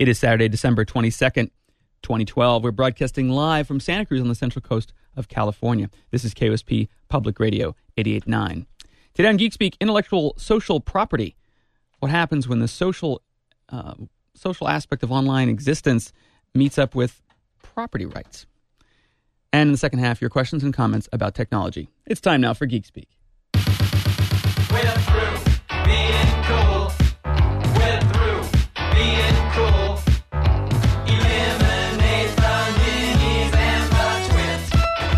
It is Saturday, December 22nd, 2012. We're broadcasting live from Santa Cruz on the central coast of California. This is KOSP Public Radio 88.9. Today on Geek Speak, intellectual social property. What happens when the social aspect of online existence meets up with property rights? And in the second half, your questions and comments about technology. It's time now for Geek Speak. We're through being cool. We're through being cool. Eliminate the minis and the twins.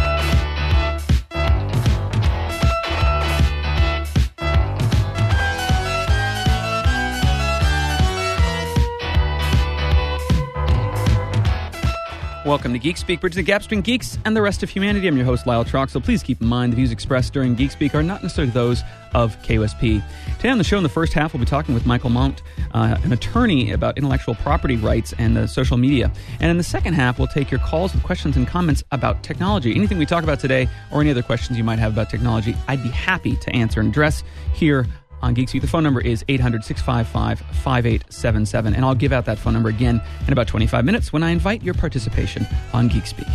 Welcome to Geek Speak, bridging the gaps between geeks and the rest of humanity. I'm your host, Lyle Troxel. Please keep in mind the views expressed during Geek Speak are not necessarily those of KOSP. Today on the show, in the first half, we'll be talking with Michael Mount, an attorney about intellectual property rights and social media. And in the second half, we'll take your calls with questions and comments about technology. Anything we talk about today or any other questions you might have about technology, I'd be happy to answer and address here on Geek Speak. The phone number is 800-655-5877, and I'll give out that phone number again in about 25 minutes when I invite your participation on Geek Speak.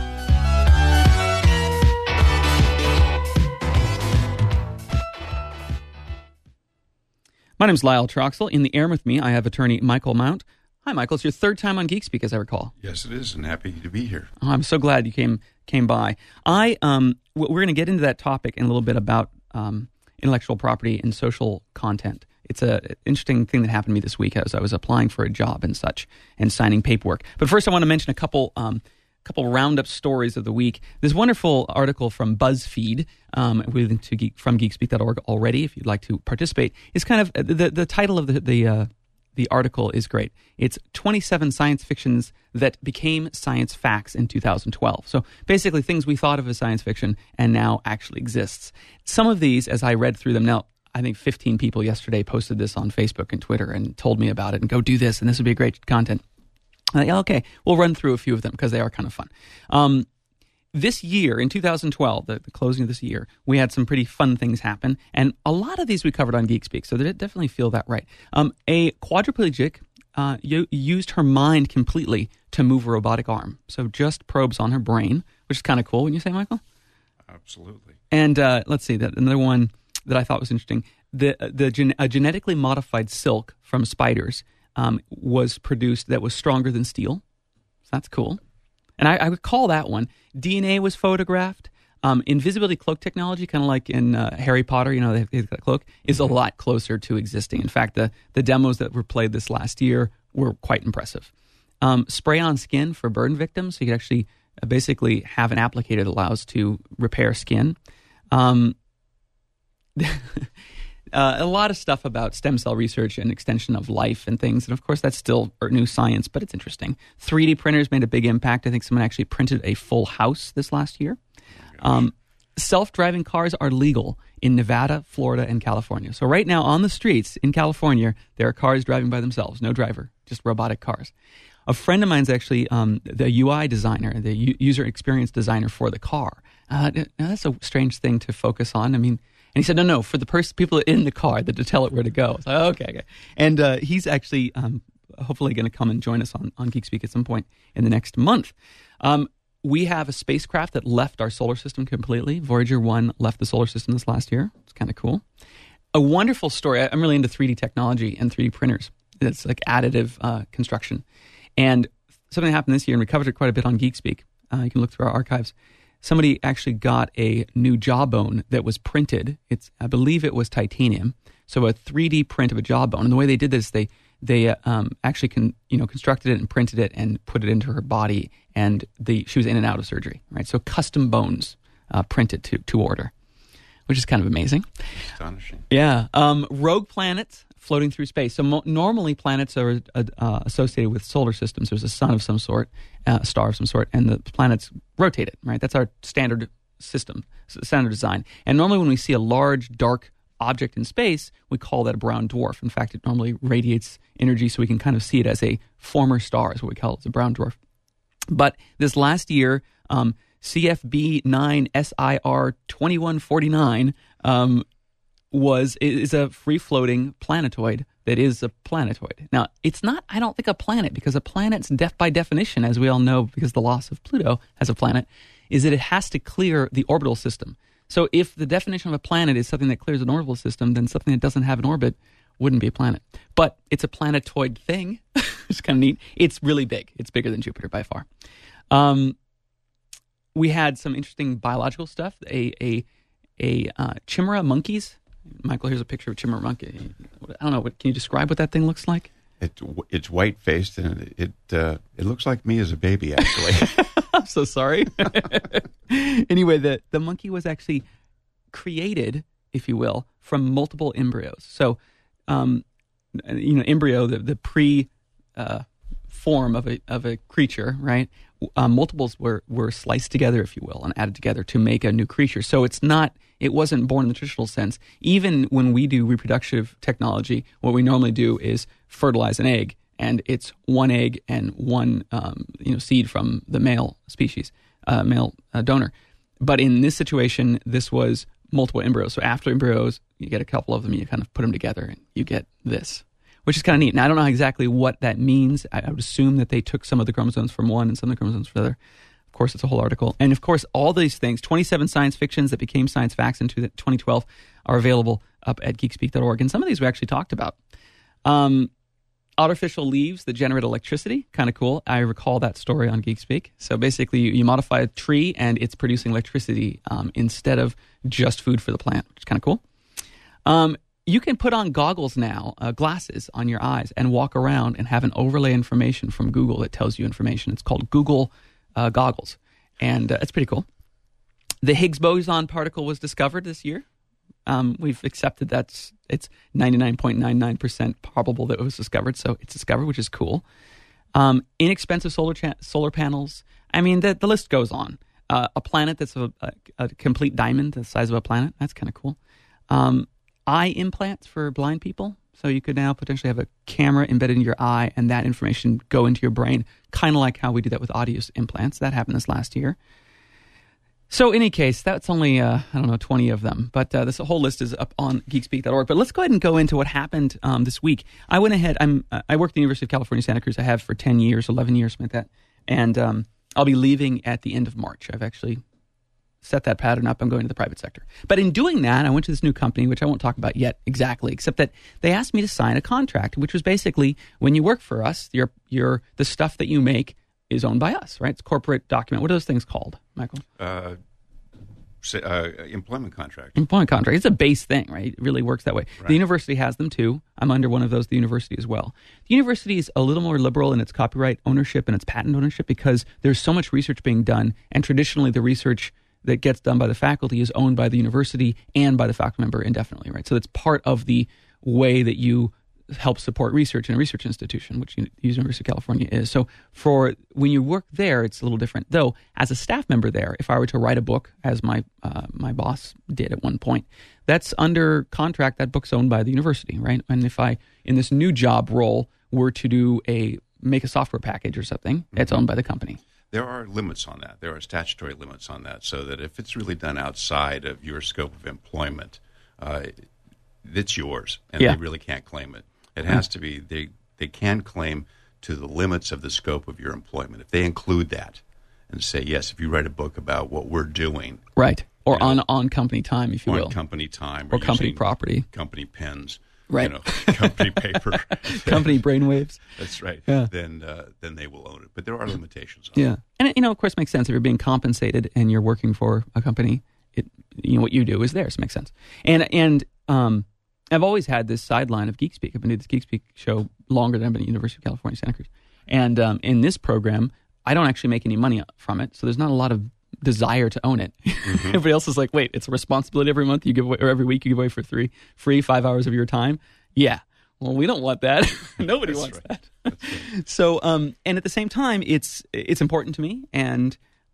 My name's Lyle Troxel. In the air with me, I have attorney Michael Mount. Hi, Michael. It's your third time on Geek Speak, as I recall. Yes, it is, and happy to be here. Oh, I'm so glad you came by. We're going to get into that topic in a little bit about intellectual property and social content. It's an interesting thing that happened to me this week as I was applying for a job and such and signing paperwork. But first, I want to mention a couple roundup stories of the week. This wonderful article from BuzzFeed, from geekspeak.org already, if you'd like to participate, is kind of the title of the article is great. It's 27 science fictions that became science facts in 2012. So basically things we thought of as science fiction and now actually exists. Some of these, as I read through them, now I think 15 people yesterday posted this on Facebook and Twitter and told me about it and go do this and this would be great content. Okay, we'll run through a few of them because they are kind of fun. This year, in 2012, the closing of this year, we had some pretty fun things happen, and a lot of these we covered on Geek Speak, so they definitely feel that right. A quadriplegic used her mind completely to move a robotic arm, so just probes on her brain, which is kind of cool, wouldn't you say, Michael? Absolutely. And let's see, another one that I thought was interesting, a genetically modified silk from spiders was produced that was stronger than steel, so that's cool. And I would call that one. DNA was photographed. Invisibility cloak technology, kind of like in Harry Potter, they've got a cloak, is a lot closer to existing. In fact, the demos that were played this last year were quite impressive. Spray on skin for burn victims. So you could actually basically have an applicator that allows to repair skin. A lot of stuff about stem cell research and extension of life and things. And of course, that's still new science, but it's interesting. 3D printers made a big impact. I think someone actually printed a full house this last year. Self-driving cars are legal in Nevada, Florida, and California. So right now on the streets in California, there are cars driving by themselves. No driver, just robotic cars. A friend of mine's actually the UI designer, the user experience designer for the car. Now that's a strange thing to focus on. I mean, and he said, no, for the people in the car to tell it where to go. So, okay. And he's actually hopefully going to come and join us on Geek Speak at some point in the next month. We have a spacecraft that left our solar system completely. Voyager 1 left the solar system this last year. It's kind of cool. A wonderful story. I'm really into 3D technology and 3D printers. It's like additive construction. And something happened this year, and we covered it quite a bit on Geek Speak. You can look through our archives. Somebody actually got a new jawbone that was printed. I believe it was titanium. So a 3D print of a jawbone. And the way they did this, they actually constructed it and printed it and put it into her body. And she was in and out of surgery, right? So custom bones printed to order, which is kind of amazing. Astonishing. Yeah. Rogue planets floating through space. So normally planets are associated with solar systems. There's a sun of some sort, a star of some sort, and the planets rotate it, right? That's our standard system, standard design. And normally when we see a large, dark object in space, we call that a brown dwarf. In fact, it normally radiates energy, so we can kind of see it as a former star, is what we call it. It's a brown dwarf. But this last year, CFB9 SIR 2149 is a free-floating planetoid that is a planetoid. Now, it's not, I don't think, a planet, because a planet's by definition, as we all know, because the loss of Pluto as a planet, is that it has to clear the orbital system. So if the definition of a planet is something that clears an orbital system, then something that doesn't have an orbit wouldn't be a planet. But it's a planetoid thing. It's kind of neat. It's really big. It's bigger than Jupiter by far. We had some interesting biological stuff. Chimera monkeys. Michael, here's a picture of a chimera monkey. I don't know. Can you describe what that thing looks like? It's white faced and it looks like me as a baby, actually. I'm so sorry. Anyway, the monkey was actually created, if you will, from multiple embryos. So, embryo, the pre form of a creature, right? Multiples were sliced together, if you will, and added together to make a new creature. So it wasn't born in the traditional sense. Even when we do reproductive technology, what we normally do is fertilize an egg, and it's one egg and one seed from the male species, male donor. But in this situation, this was multiple embryos. So after embryos, you get a couple of them, you kind of put them together, and you get this, which is kind of neat. Now, I don't know exactly what that means. I would assume that they took some of the chromosomes from one and some of the chromosomes from the other. Of course, it's a whole article. And of course, all these things, 27 science fictions that became science facts in 2012 are available up at geekspeak.org. And some of these we actually talked about. Artificial leaves that generate electricity, kind of cool. I recall that story on GeekSpeak. So basically, you modify a tree and it's producing electricity instead of just food for the plant, which is kind of cool. You can put on goggles now, glasses on your eyes, and walk around and have an overlay information from Google that tells you information. It's called Google goggles, and it's pretty cool. The Higgs boson particle was discovered this year. We've accepted it's 99.99% probable that it was discovered, so it's discovered, which is cool. Inexpensive solar panels. I mean, the list goes on. A planet that's a complete diamond, the size of a planet. That's kind of cool. Eye implants for blind people. So you could now potentially have a camera embedded in your eye and that information go into your brain, kind of like how we do that with audio implants. That happened this last year. So in any case, that's only, 20 of them. But this whole list is up on geekspeak.org. But let's go ahead and go into what happened this week. I went ahead. I worked at the University of California, Santa Cruz. I have for 10 years, 11 years, something like that. And I'll be leaving at the end of March. I've actually set that pattern up. I'm going to the private sector. But in doing that, I went to this new company, which I won't talk about yet exactly, except that they asked me to sign a contract, which was basically when you work for us, the stuff that you make is owned by us, right? It's corporate document. What are those things called, Michael? Employment contract. Employment contract. It's a base thing, right? It really works that way. Right. The university has them too. I'm under one of those, the university as well. The university is a little more liberal in its copyright ownership and its patent ownership because there's so much research being done, and traditionally the research that gets done by the faculty is owned by the university and by the faculty member indefinitely, right? So it's part of the way that you help support research in a research institution, which the University of California is. So for when you work there, it's a little different. Though, as a staff member there, if I were to write a book, as my boss did at one point, that's under contract. That book's owned by the university, right? And if I, in this new job role, were to make a software package or something, it's owned by the company. There are limits on that. There are statutory limits on that, so that if it's really done outside of your scope of employment, it's yours, and they really can't claim it. It has to be, they can claim to the limits of the scope of your employment. If they include that and say, yes, if you write a book about what we're doing. Right. Or on company time, if you will. On company time. Or company property. Company pens. Right. Company paper. Company brainwaves. That's right. Yeah. Then they will own it. But there are limitations on it. And it, of course, makes sense. If you're being compensated and you're working for a company, what you do is theirs. It makes sense. And I've always had this sideline of GeekSpeak. I've been doing this GeekSpeak show longer than I've been at the University of California, Santa Cruz. And in this program, I don't actually make any money from it, so there's not a lot of desire to own it. Everybody else is like, wait, it's a responsibility every month you give away, or every week you give away for free 5 hours of your time? Yeah. Well, we don't want that. Nobody wants that. So, and at the same time, it's important to me, and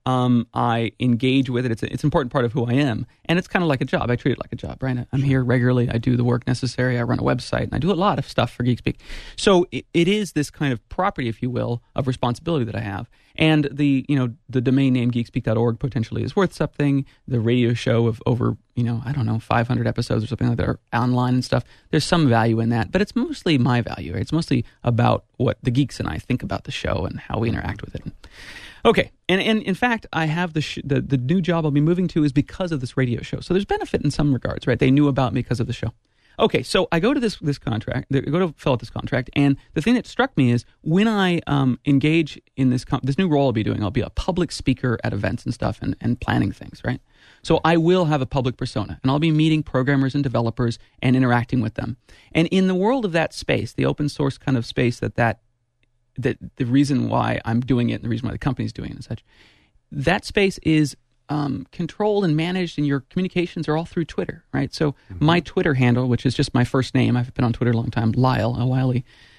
I engage with it. It's an important part of who I am. And it's kind of like a job. I treat it like a job, right? I'm here regularly. I do the work necessary. I run a website, and I do a lot of stuff for GeekSpeak. So it is this kind of property, if you will, of responsibility that I have. And the domain name geekspeak.org potentially is worth something. The radio show of over, 500 episodes or something like that are online and stuff. There's some value in that, but it's mostly my value, right? It's mostly about what the geeks and I think about the show and how we interact with it. Okay, and in fact, I have the new job I'll be moving to is because of this radio show. So there's benefit in some regards, right? They knew about me because of the show. Okay, so I go to this contract, I go to fill out this contract, and the thing that struck me is when I engage in this new role I'll be doing, I'll be a public speaker at events and stuff and planning things, right? So I will have a public persona, and I'll be meeting programmers and developers and interacting with them. And in the world of that space, the open source kind of space that the reason why I'm doing it and the reason why the company's doing it and such, that space is controlled and managed, and your communications are all through Twitter, right? So my Twitter handle, which is just my first name, I've been on Twitter a long time, Lyle, L-Y-L-E,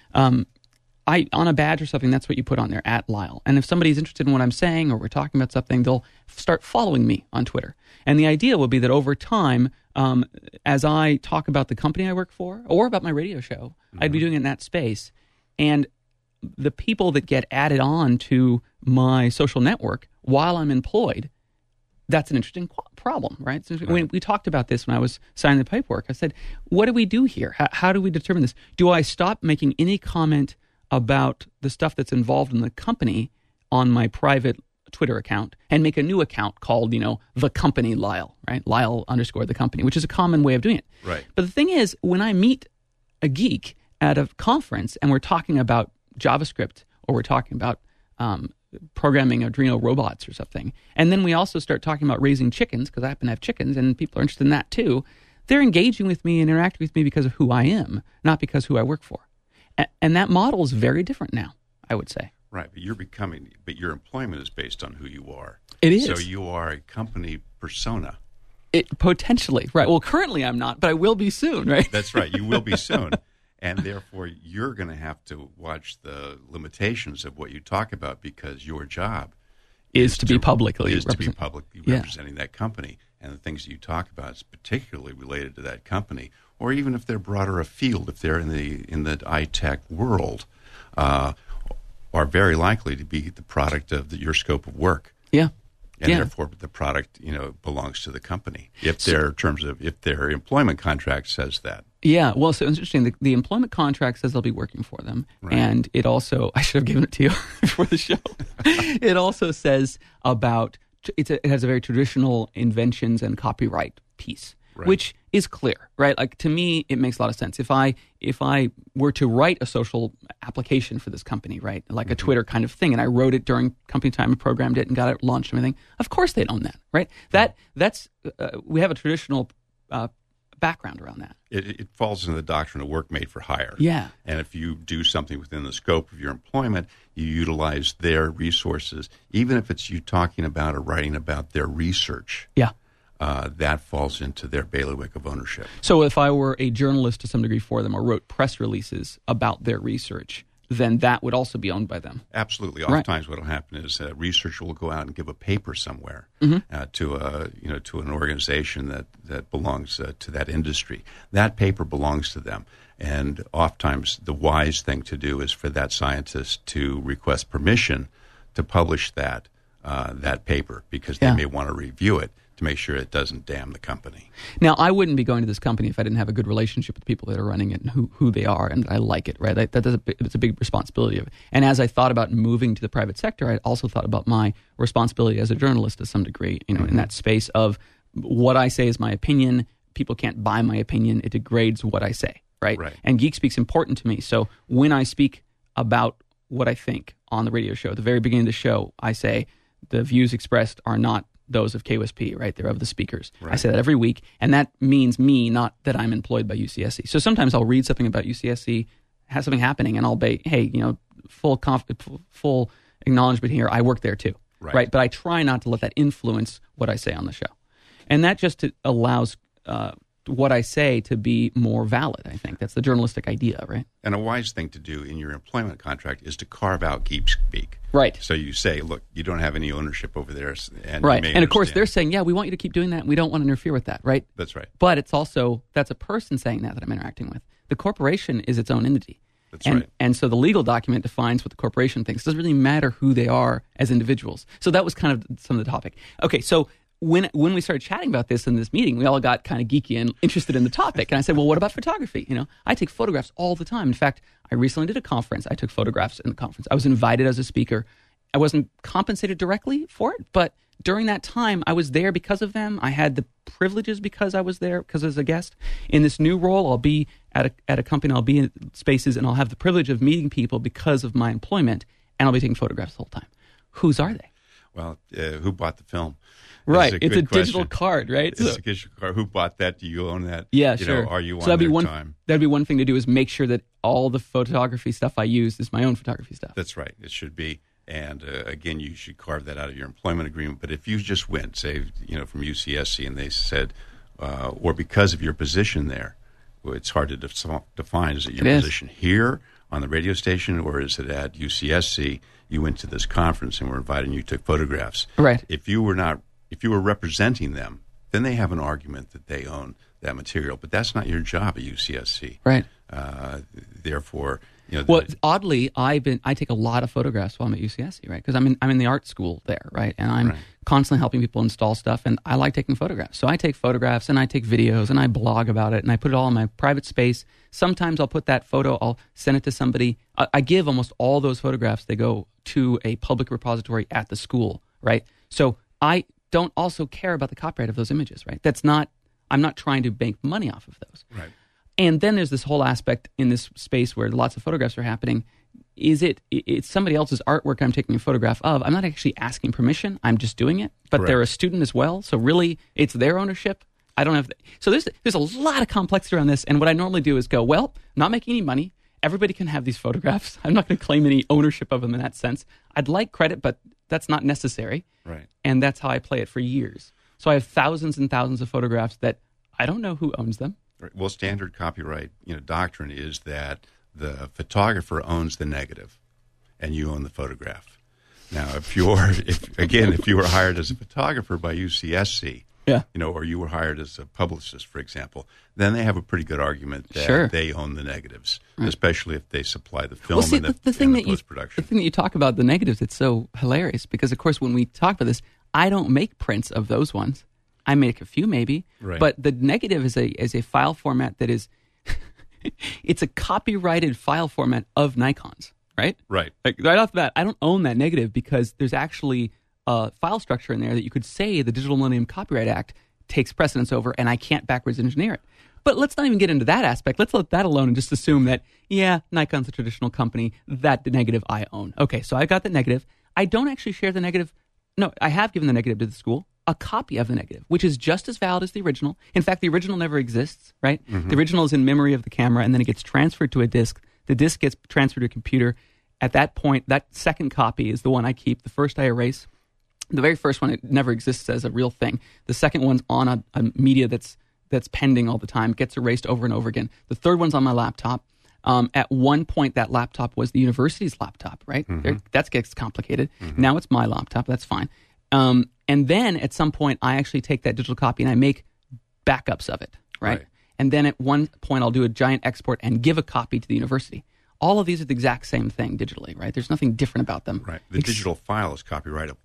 on a badge or something, that's what you put on there, @Lyle. And if somebody's interested in what I'm saying or we're talking about something, they'll start following me on Twitter. And the idea will be that over time, as I talk about the company I work for or about my radio show, I'd be doing it in that space. And the people that get added on to my social network while I'm employed, that's an interesting problem, right? So when we talked about this when I was signing the paperwork, I said, what do we do here? How do we determine this? Do I stop making any comment about the stuff that's involved in the company on my private Twitter account and make a new account called, the company Lyle, right? Lyle _ the company, which is a common way of doing it. Right. But the thing is, when I meet a geek at a conference and we're talking about JavaScript or we're talking about programming Arduino robots or something, and then we also start talking about raising chickens, because I happen to have chickens and people are interested in that too, they're engaging with me and interacting with me because of who I am, not because who I work for. And that model is very different now, I would say. Right, but your employment is based on who you are. It is. So you are a company persona. Potentially, right. Well, currently I'm not, but I will be soon, right? That's right, you will be soon. And therefore, you're going to have to watch the limitations of what you talk about, because your job is to be publicly representing that company, and the things that you talk about is particularly related to that company, or even if they're broader afield, if they're in the iTech world, are very likely to be the product of your scope of work. Yeah. And therefore, the product, belongs to the company. If their employment contract says that. Yeah, well, so it's interesting. The employment contract says I'll be working for them, right. And it also, I should have given it to you before the show. It also says about it has a very traditional inventions and copyright piece, right. Which is clear, right? Like, to me, it makes a lot of sense. If I were to write a social application for this company, right, like a Twitter kind of thing, and I wrote it during company time and programmed it and got it launched and everything, of course they'd own that, right? That's we have a traditional background around that. It falls into the doctrine of work made for hire. Yeah. And if you do something within the scope of your employment, you utilize their resources, even if it's you talking about or writing about their research. Yeah. That falls into their bailiwick of ownership. So if I were a journalist to some degree for them or wrote press releases about their research, then that would also be owned by them. Absolutely. Right. Oftentimes what will happen is a researcher will go out and give a paper somewhere to an organization that belongs to that industry. That paper belongs to them. And oftentimes the wise thing to do is for that scientist to request permission to publish that paper, because they may want to review it to make sure it doesn't damn the company. Now, I wouldn't be going to this company if I didn't have a good relationship with the people that are running it and who they are, and I like it, right? It's a big responsibility of it. And as I thought about moving to the private sector, I also thought about my responsibility as a journalist to some degree, in that space of what I say is my opinion. People can't buy my opinion. It degrades what I say, right? And GeekSpeak's important to me. So when I speak about what I think on the radio show, at the very beginning of the show, I say the views expressed are not those of KOSP, right? They're of the speakers. Right. I say that every week, and that means me, not that I'm employed by UCSC. So sometimes I'll read something about UCSC, has something happening, and I'll be, hey, full acknowledgement here, I work there too, right? But I try not to let that influence what I say on the show. And that just allows what I say to be more valid, I think. That's the journalistic idea, right? And a wise thing to do in your employment contract is to carve out keep speak. Right. So you say, look, you don't have any ownership over there. And Right. you may And of course, understand. they're saying, yeah, we want you to keep doing that. And we don't want to interfere with that, right? That's right. But it's also, that's a person saying that I'm interacting with. The corporation is its own entity. That's and, right. And so the legal document defines what the corporation thinks. It doesn't really matter who they are as individuals. So that was kind of some of the topic. Okay, so when we started chatting about this in this meeting, we all got kind of geeky and interested in the topic. And I said, well, what about photography? You know, I take photographs all the time. In fact, I recently did a conference. I took photographs in the conference. I was invited as a speaker. I wasn't compensated directly for it, but during that time, I was there because of them. I had the privileges because I was there, because as a guest. In this new role, I'll be at a company, I'll be in spaces, and I'll have the privilege of meeting people because of my employment, and I'll be taking photographs the whole time. Whose are they? Well, who bought the film? Right. This is It's a good digital question. card, right? It's a digital card. Who bought that? Do you own that? Yeah, You sure. know, are you so on that'd be their one, time? That'd be one thing to do, is make sure that all the photography stuff I use is my own photography stuff. That's right. It should be. And again, you should carve that out of your employment agreement. But if you just went, say, you know, from UCSC, and they said, or because of your position there, well, it's hard to define. Is it your It is. position here on the radio station, or is it at UCSC? You went to this conference and were invited, and you took photographs. Right. If you were representing them, then they have an argument that they own that material. But that's not your job at UCSC. Right. Therefore, you know. Well, oddly, I take a lot of photographs while I'm at UCSC, right? Because I'm in the art school there, right? And I'm Right. constantly helping people install stuff, and I like taking photographs. So I take photographs, and I take videos, and I blog about it, and I put it all in my private space. Sometimes I'll put that photo, I'll send it to somebody. I give almost all those photographs. They go to a public repository at the school, right? So I don't also care about the copyright of those images, right? I'm not trying to make money off of those. Right. And then there's this whole aspect in this space where lots of photographs are happening. It's somebody else's artwork I'm taking a photograph of. I'm not actually asking permission. I'm just doing it. But Correct. they're a student as well. So really, it's their ownership. I don't have... So there's a lot of complexity around this. And what I normally do is go, well, I'm not making any money. Everybody can have these photographs. I'm not going to claim any ownership of them in that sense. I'd like credit, but that's not necessary. Right. And that's how I play it for years. So I have thousands and thousands of photographs that I don't know who owns them. Right. Well, standard copyright, doctrine is that the photographer owns the negative, and you own the photograph. Now, if you were hired as a photographer by UCSC, Yeah. or you were hired as a publicist, for example, then they have a pretty good argument that Sure. they own the negatives, especially if they supply the film Well, see, and the thing and that the post-production. the thing that you talk about, the negatives, it's so hilarious because, of course, when we talk about this, I don't make prints of those ones. I make a few, maybe, Right. but the negative is a file format that is, it's a copyrighted file format of Nikon's, right? Right. Like right off the bat, I don't own that negative because there's actually a file structure in there that you could say the Digital Millennium Copyright Act takes precedence over, and I can't backwards engineer it. But let's not even get into that aspect. Let's let that alone and just assume that, yeah, Nikon's a traditional company. That negative I own. Okay, so I got the negative. I don't actually share the negative. No, I have given the negative to the school, a copy of the negative, which is just as valid as the original. In fact, the original never exists, right? Mm-hmm. The original is in memory of the camera, and then it gets transferred to a disk. The disk gets transferred to a computer. At that point, that second copy is the one I keep. The first I erase. The very first one, it never exists as a real thing. The second one's on a media that's pending all the time, gets erased over and over again. The third one's on my laptop. At one point, that laptop was the university's laptop, right? That gets complicated. Now it's my laptop. That's fine. And then at some point, I actually take that digital copy and I make backups of it, right? Right. And then at one point, I'll do a giant export and give a copy to the university. All of these are the exact same thing digitally, right? There's nothing different about them. Right. The digital file is copyrightable.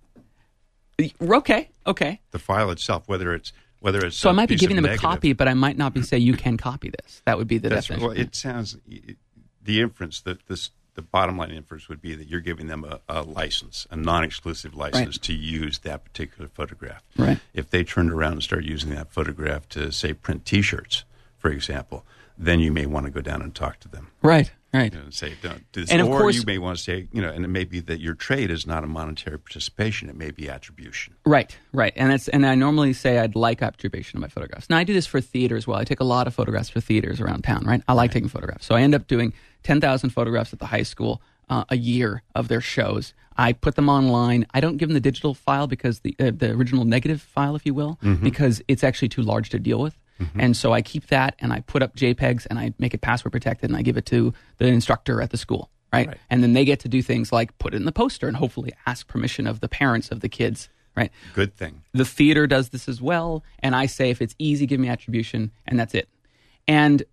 Okay. The file itself, whether it's So I might be piece giving of them a negative- copy, but I might not be saying you can copy this. That would be the That's definition. well. It sounds the inference that the bottom line inference would be that you're giving them a license, a non-exclusive license to use that particular photograph. Right. If they turned around and started using that photograph to say print T-shirts, for example, then you may want to go down and talk to them. Right. And say, don't do this. And of or course- you may want to say, and it may be that your trade is not a monetary participation; it may be attribution. Right. And I normally say I'd like attribution of my photographs. Now I do this for theater as well. I take a lot of photographs for theaters around town, right? I like taking photographs. So I end up doing 10,000 photographs at the high school a year of their shows. I put them online. I don't give them the digital file because the original negative file, if you will, because it's actually too large to deal with. And so I keep that and I put up JPEGs and I make it password protected and I give it to the instructor at the school, right? And then they get to do things like put it in the poster and hopefully ask permission of the parents of the kids, right? Good thing. The theater does this as well. And I say, if it's easy, give me attribution, and that's it. And,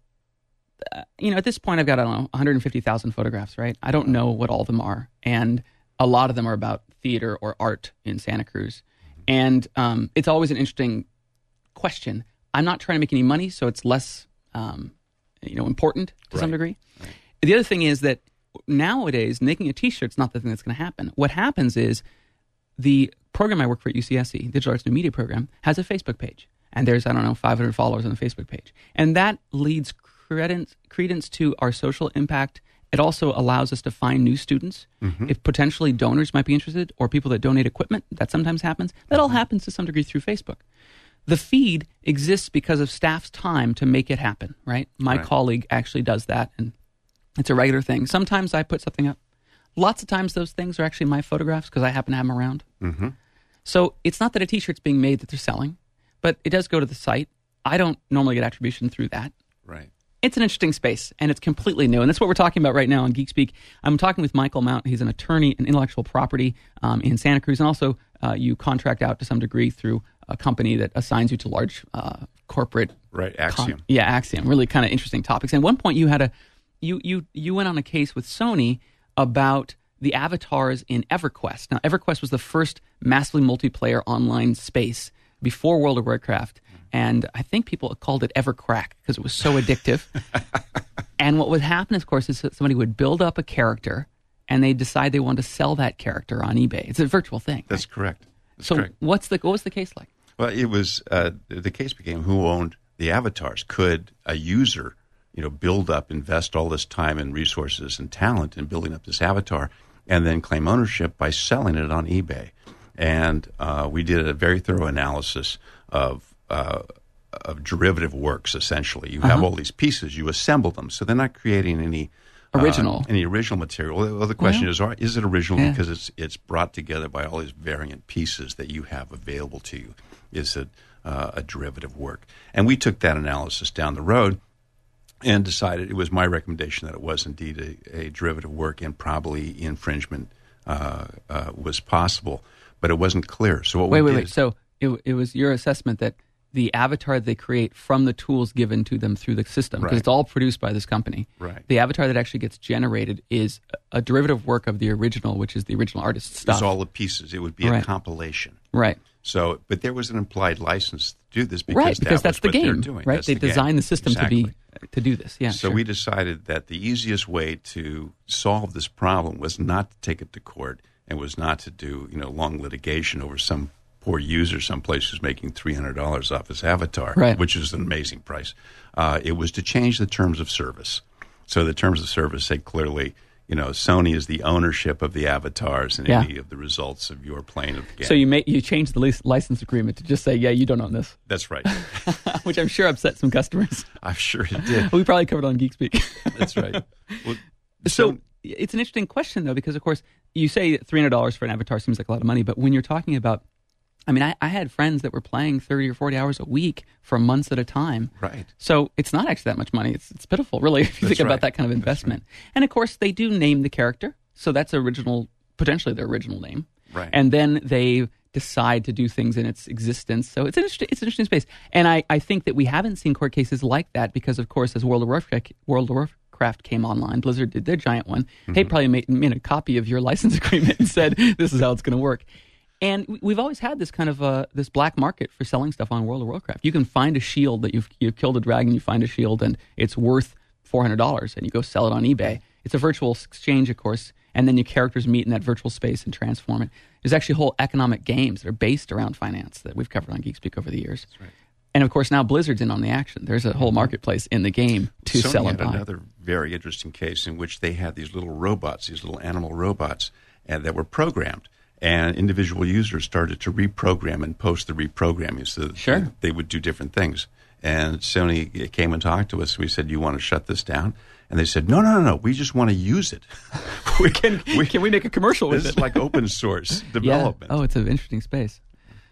at this point, I've got, 150,000 photographs, right? I don't know what all of them are. And a lot of them are about theater or art in Santa Cruz. And it's always an interesting question. I'm not trying to make any money, so it's less, important to some degree. Right. The other thing is that nowadays, making a T-shirt is not the thing that's going to happen. What happens is the program I work for at UCSC, Digital Arts New Media Program, has a Facebook page. And there's, 500 followers on the Facebook page. And that leads credence to our social impact. It also allows us to find new students. If potentially donors might be interested or people that donate equipment, that sometimes happens. That all happens to some degree through Facebook. The feed exists because of staff's time to make it happen, right? My colleague actually does that, and it's a regular thing. Sometimes I put something up. Lots of times those things are actually my photographs because I happen to have them around. So it's not that a T-shirt's being made that they're selling, but it does go to the site. I don't normally get attribution through that. Right. It's an interesting space, and it's completely new. And that's what we're talking about right now on Geek Speak. I'm talking with Michael Mount. He's an attorney in intellectual property in Santa Cruz. And also, you contract out to some degree through a company that assigns you to large corporate... Right, Axiom. Axiom. Really kind of interesting topics. And at one point, you had you went on a case with Sony about the avatars in EverQuest. Now, EverQuest was the first massively multiplayer online space before World of Warcraft. And I think people called it Evercrack because it was so addictive. And what would happen, of course, is that somebody would build up a character and they decide they want to sell that character on eBay. It's a virtual thing. That's correct. That's so correct. what was the case like? Well, it was the case became who owned the avatars. Could a user, build up, invest all this time and resources and talent in building up this avatar, and then claim ownership by selling it on eBay? And we did a very thorough analysis of derivative works. Essentially, you have all these pieces, you assemble them, so they're not creating any original material. Well, the question is it original because it's brought together by all these variant pieces that you have available to you? Is it a derivative work? And we took that analysis down the road and decided it was my recommendation that it was indeed a derivative work, and probably infringement was possible, but it wasn't clear. So what we did. So it was your assessment that the avatar they create from the tools given to them through the system, because it's all produced by this company. Right. The avatar that actually gets generated is a derivative work of the original, which is the original artist's stuff. It's all the pieces. It would be a compilation. Right. So, but there was an implied license to do this because that's the what game. They're doing. Right. That's They the designed game. the system to do this. Yeah. So we decided that the easiest way to solve this problem was not to take it to court and was not to do long litigation over some poor user someplace who's making $300 off his avatar, which is an amazing price. It was to change the terms of service. So the terms of service say clearly, Sony is the ownership of the avatars and any of the results of your playing of the game. So you changed the license agreement to just say, you don't own this. That's right. Which I'm sure upset some customers. I'm sure it did. We probably covered it on Geek Speak. That's right. Well, so it's an interesting question, though, because, of course, you say $300 for an avatar seems like a lot of money, but when you're talking about, I had friends that were playing 30 or 40 hours a week for months at a time. Right. So it's not actually that much money. It's pitiful, really, if you think about that kind of investment. Right. And, of course, they do name the character. So that's potentially their original name. Right. And then they decide to do things in its existence. So it's an interesting space. And I think that we haven't seen court cases like that because, of course, as World of Warcraft came online, Blizzard did their giant one. They probably made a copy of your license agreement and said, this is how it's going to work. And we've always had this kind of this black market for selling stuff on World of Warcraft. You can find a shield that you've killed a dragon, you find a shield, and it's worth $400, and you go sell it on eBay. It's a virtual exchange, of course, and then your characters meet in that virtual space and transform it. There's actually whole economic games that are based around finance that we've covered on Geek Speak over the years. That's right. And, of course, now Blizzard's in on the action. There's a whole marketplace in the game to Sony sell and buy. another very interesting case in which they had these little robots, these little animal robots, and that were programmed. And individual users started to reprogram and post the reprogramming so that they would do different things. And Sony came and talked to us. We said, you want to shut this down? And they said, no. We just want to use it. Can we make a commercial with it? This is like open source development. Oh, it's an interesting space.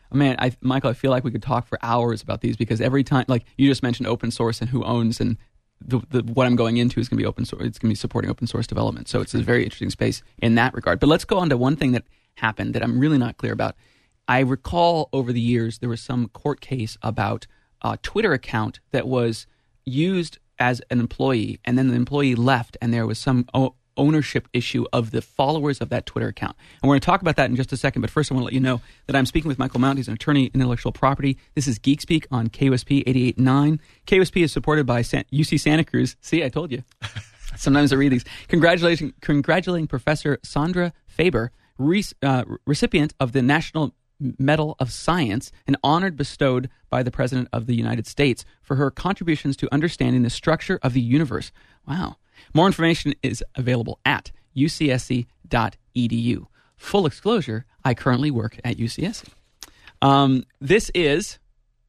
Man, Michael, I feel like we could talk for hours about these because every time, like you just mentioned open source and who owns, and what I'm going into is going to be open source. It's going to be supporting open source development. So it's a very interesting space in that regard. But let's go on to one thing that happened that I'm really not clear about. I recall over the years there was some court case about a Twitter account that was used as an employee, and then the employee left, and there was some ownership issue of the followers of that Twitter account. And we're going to talk about that in just a second, but first I want to let you know that I'm speaking with Michael Mount. He's an attorney in intellectual property. This is Geek Speak on KUSP 88.9. KUSP is supported by UC Santa Cruz. See, I told you. Sometimes I read these. Congratulating Professor Sandra Faber, recipient of the National Medal of Science, an honor bestowed by the President of the United States for her contributions to understanding the structure of the universe. Wow. More information is available at ucsc.edu. Full disclosure, I currently work at UCSC. This is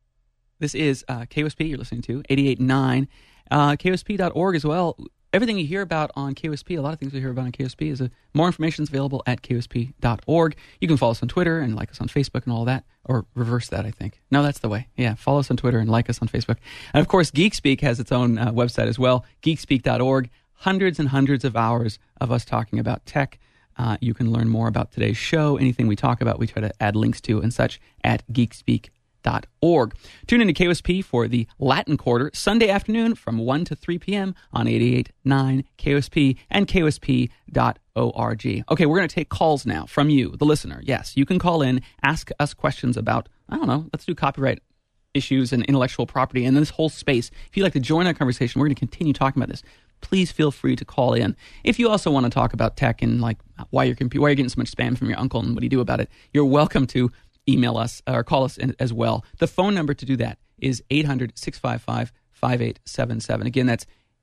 KUSP you're listening to, 88.9. KUSP.org as well. Everything you hear about on KUSP, a lot of things we hear about on KUSP, is more information is available at KUSP.org. You can follow us on Twitter and like us on Facebook and all that, or reverse that, I think. No, that's the way. Yeah, follow us on Twitter and like us on Facebook. And, of course, GeekSpeak has its own website as well, geekspeak.org. Hundreds and hundreds of hours of us talking about tech. You can learn more about today's show. Anything we talk about, we try to add links to and such at geekspeak.org. Tune into KUSP for the Latin Quarter, Sunday afternoon from 1 to 3 p.m. on 88.9 KUSP and KUSP.org. Okay, we're going to take calls now from you, the listener. Yes, you can call in, ask us questions about, I don't know, let's do copyright issues and intellectual property and this whole space. If you'd like to join our conversation, we're going to continue talking about this. Please feel free to call in. If you also want to talk about tech and like why you're getting so much spam from your uncle and what do you do about it, you're welcome to email us or call us in as well. The phone number to do that is 800-655-5877. Again, that's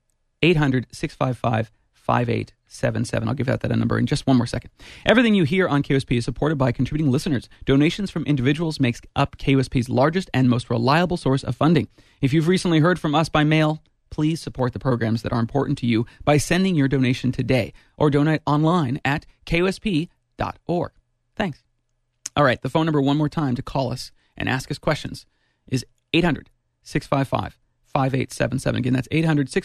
800-655-5877. I'll give out that number in just one more second. Everything you hear on KUSP is supported by contributing listeners. Donations from individuals makes up KUSP's largest and most reliable source of funding. If you've recently heard from us by mail, please support the programs that are important to you by sending your donation today or donate online at KUSP.org. Thanks. All right, the phone number one more time to call us and ask us questions is 800-655-5877. Again, that's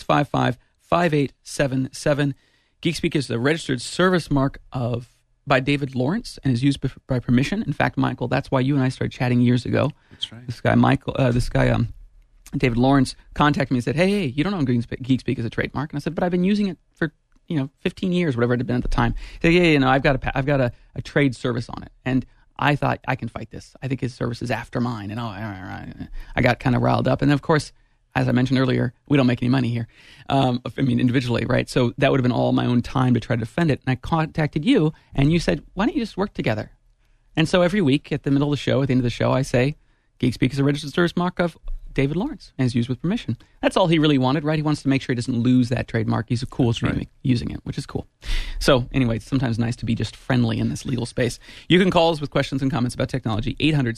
800-655-5877. GeekSpeak is the registered service mark by David Lawrence and is used by permission. In fact, Michael, that's why you and I started chatting years ago. That's right. This guy, David Lawrence contacted me and said, hey, you don't know GeekSpeak as a trademark. And I said, but I've been using it for 15 years, whatever it had been at the time. He said, I've got a trade service on it. And I thought, I can fight this. I think his service is after mine. And I got kind of riled up. And of course, as I mentioned earlier, we don't make any money here. Individually, right? So that would have been all my own time to try to defend it. And I contacted you, and you said, why don't you just work together? And so every week at the middle of the show, at the end of the show, I say, GeekSpeak is a registered service mark of David Lawrence and is used with permission. That's all he really wanted, right? He wants to make sure he doesn't lose that trademark. He's cool using it, which is cool. So anyway, it's sometimes nice to be just friendly in this legal space. You can call us with questions and comments about technology,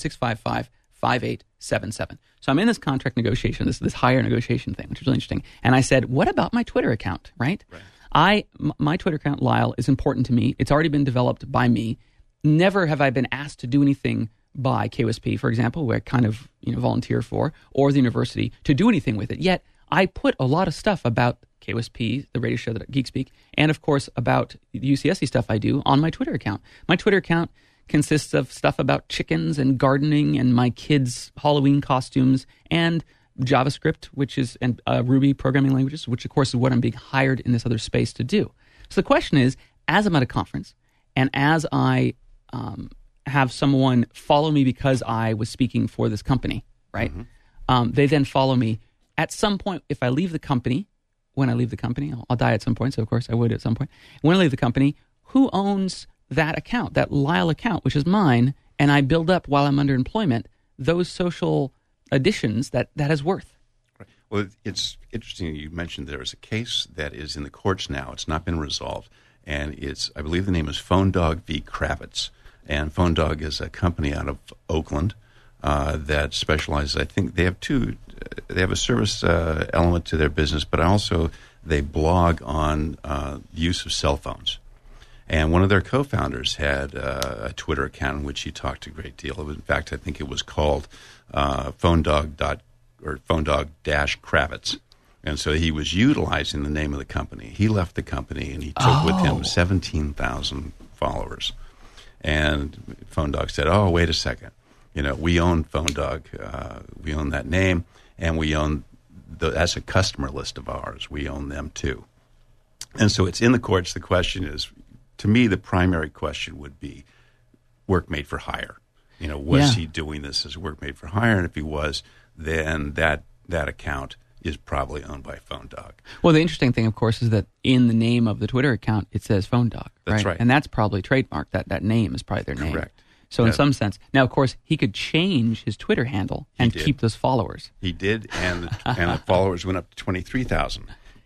800-655-5877. So I'm in this contract negotiation, this hire negotiation thing, which is really interesting. And I said, what about my Twitter account, right? My Twitter account, Lyle, is important to me. It's already been developed by me. Never have I been asked to do anything by KUSP, for example, where I kind of volunteer for, or the university to do anything with it. Yet I put a lot of stuff about KUSP, the radio show that GeekSpeak, and of course about the UCSC stuff I do on my Twitter account. My Twitter account consists of stuff about chickens and gardening and my kids' Halloween costumes and JavaScript, and Ruby programming languages, which of course is what I'm being hired in this other space to do. So the question is, as I'm at a conference and as I have someone follow me because I was speaking for this company, right? Mm-hmm. They then follow me. At some point, if I leave the company, when I leave the company, I'll die at some point, so of course I would at some point. When I leave the company, who owns that account, that Lyle account, which is mine, and I build up while I'm under employment, those social additions that is worth? Right. Well, it's interesting you mentioned there is a case that is in the courts now. It's not been resolved, and I believe the name is Phone Dog v. Kravitz. And Phone Dog is a company out of Oakland that specializes. I think they have a service element to their business, but also they blog on use of cell phones. And one of their co-founders had a Twitter account in which he talked a great deal. In fact, I think it was called Phonedog-Kravitz. And so he was utilizing the name of the company. He left the company, and he took with him 17,000 followers. And Phonedog said, "Oh, wait a second. We own Phonedog. We own that name, and we own that's a customer list of ours. We own them too." And so it's in the courts. The question is, to me, the primary question would be work made for hire. Was he doing this as work made for hire? And if he was, then that account is probably owned by Phonedog. Well, the interesting thing, of course, is that in the name of the Twitter account, it says Phonedog. That's right. And that's probably trademarked. That name is probably their name. Correct. So in some sense, now, of course, he could change his Twitter handle and keep those followers. He did, and the followers went up to 23,000.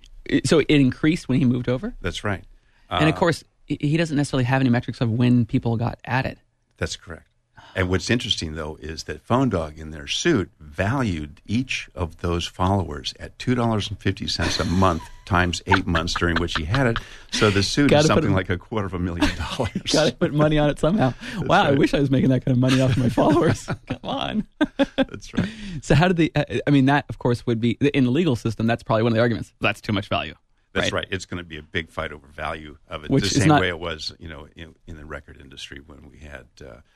So it increased when he moved over? That's right. And, of course, he doesn't necessarily have any metrics of when people got added. That's correct. And what's interesting, though, is that Phonedog in their suit valued each of those followers at $2.50 a month times 8 months during which he had it. So the suit is something like $250,000. Got to put money on it somehow. Wow, right. I wish I was making that kind of money off my followers. Come on. That's right. So how did that, of course, would be, in the legal system, that's probably one of the arguments. That's too much value. That's right. It's going to be a big fight over value of it. The same way it was, in the record industry when we had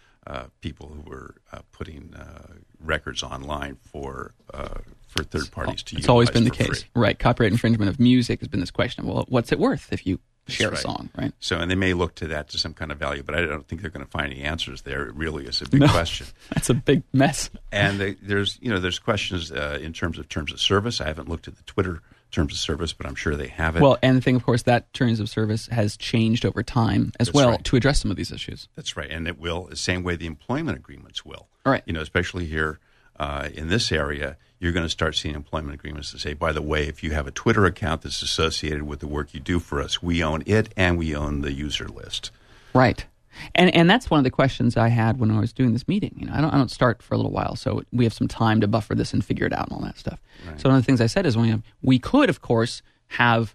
people who were putting records online for third parties to use. It's always been the case, free. Right? Copyright infringement of music has been this question. Well, what's it worth if you share a song, right? So, and they may look to that to some kind of value, but I don't think they're going to find any answers there. It really is a big question. That's a big mess. And there's questions in terms of service. I haven't looked at the Twitter terms of service, but I'm sure they have it. Well, and the thing, of course, that terms of service has changed over time as well to address some of these issues. That's right, and it will the same way the employment agreements will. All right. Especially here in this area, you're going to start seeing employment agreements that say, by the way, if you have a Twitter account that's associated with the work you do for us, we own it and we own the user list. Right. And that's one of the questions I had when I was doing this meeting. I don't start for a little while, so we have some time to buffer this and figure it out and all that stuff. Right. So one of the things I said is, we could, of course, have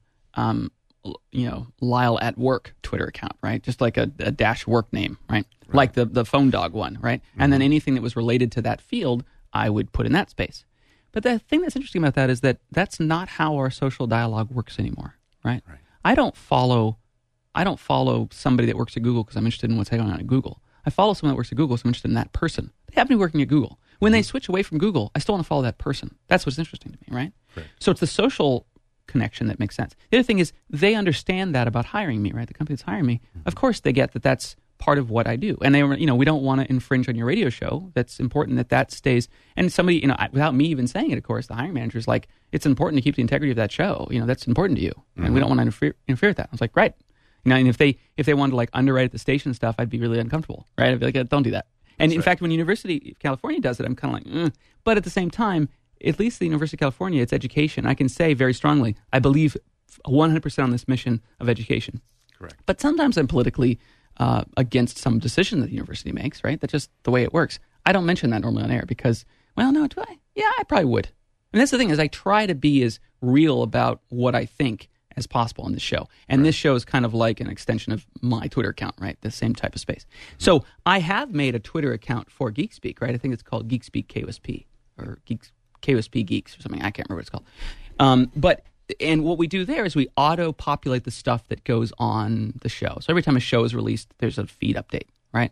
Lyle at Work Twitter account, right? Just like a dash work name, right? Like the Phonedog one, right? Mm-hmm. And then anything that was related to that field, I would put in that space. But the thing that's interesting about that is that that's not how our social dialogue works anymore, right? I don't follow somebody that works at Google because I'm interested in what's going on at Google. I follow someone that works at Google because I'm interested in that person. They happen to be working at Google. When they switch away from Google, I still want to follow that person. That's what's interesting to me, right? So it's the social connection that makes sense. The other thing is they understand that about hiring me, right? The company that's hiring me, of course they get that that's part of what I do. And they, we don't want to infringe on your radio show. That's important that stays. And somebody, without me even saying it, of course, the hiring manager is like, it's important to keep the integrity of that show. That's important to you. And we don't want to interfere with that. I was like, right. And if they wanted to underwrite at the station and stuff, I'd be really uncomfortable, right? I'd be like, don't do that. And in fact, when University of California does it, I'm kind of like, But at the same time, at least the University of California, it's education. I can say very strongly, I believe 100% on this mission of education. Correct. But sometimes I'm politically against some decision that the university makes, right? That's just the way it works. I don't mention that normally on air because, well, no, do I? Yeah, I probably would. And that's the thing is I try to be as real about what I think as possible on this show. And this show is kind of like an extension of my Twitter account, right? The same type of space. So I have made a Twitter account for GeekSpeak, right? I think it's called GeekSpeak KOSP or KOSP Geeks or something. I can't remember what it's called. And what we do there is we auto-populate the stuff that goes on the show. So every time a show is released, there's a feed update, right?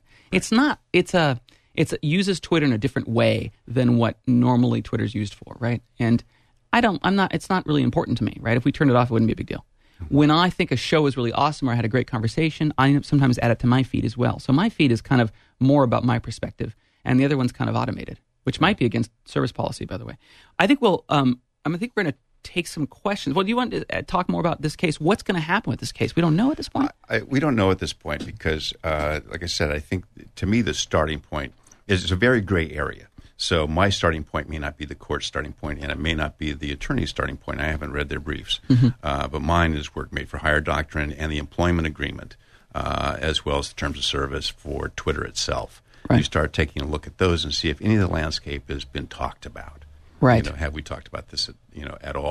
It uses Twitter in a different way than what normally Twitter's used for, right? And it's not really important to me, right? If we turned it off, it wouldn't be a big deal. When I think a show is really awesome or I had a great conversation, I sometimes add it to my feed as well. So my feed is kind of more about my perspective, and the other one's kind of automated, which might be against service policy, by the way. I think we're going to take some questions. Well, do you want to talk more about this case? What's going to happen with this case? We don't know at this point. We don't know at this point because, like I said, I think to me the starting point is a very gray area. So my starting point may not be the court's starting point, and it may not be the attorney's starting point. I haven't read their briefs. But mine is work made for hire doctrine and the employment agreement, as well as the terms of service for Twitter itself. Right. You start taking a look at those and see if any of the landscape has been talked about. Right. Have we talked about this, at all?